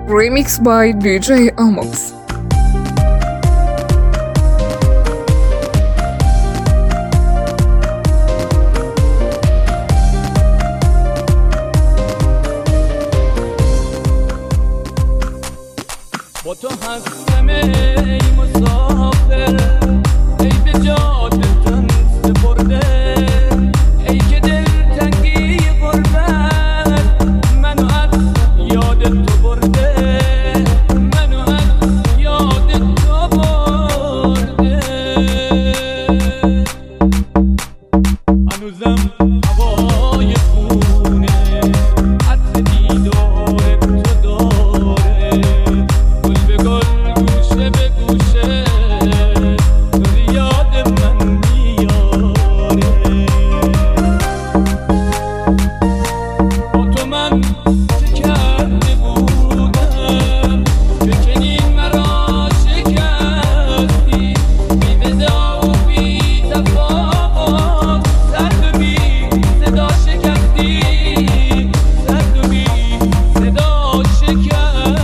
Remix by DJ Amox. با تو هستم ای مسافر، ای به جادتون سپرده، ای که دلتنگی غربت منو از یاد تو برده، منو از یاد تو برده. هنوزم هوای خونه عطر دیدار تو داره، گل گوشه به گوشه تو یاد من میاره. با تو من چه کرده بودم که چنین مرا شکستی، بی ودا و بی تفاوت سرد و بی صدا شکستی، سرد و بی صدا شکستی.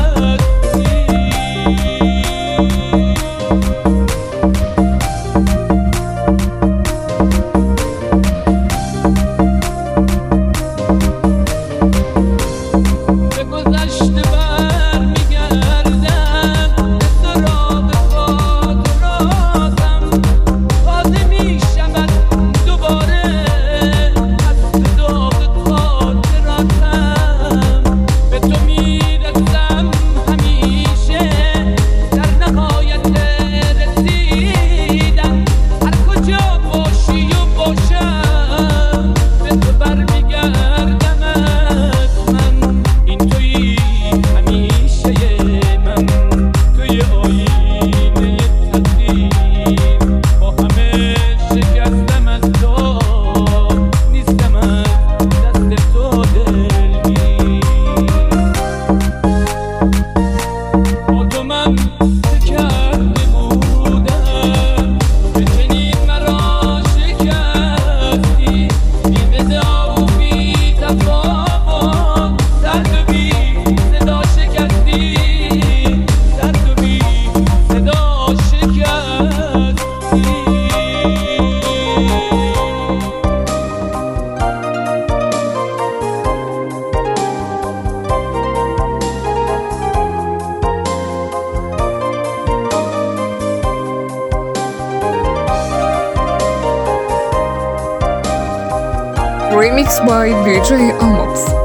Remix by DJ Amox.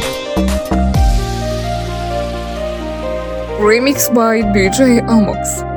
Remix by DJ Amox.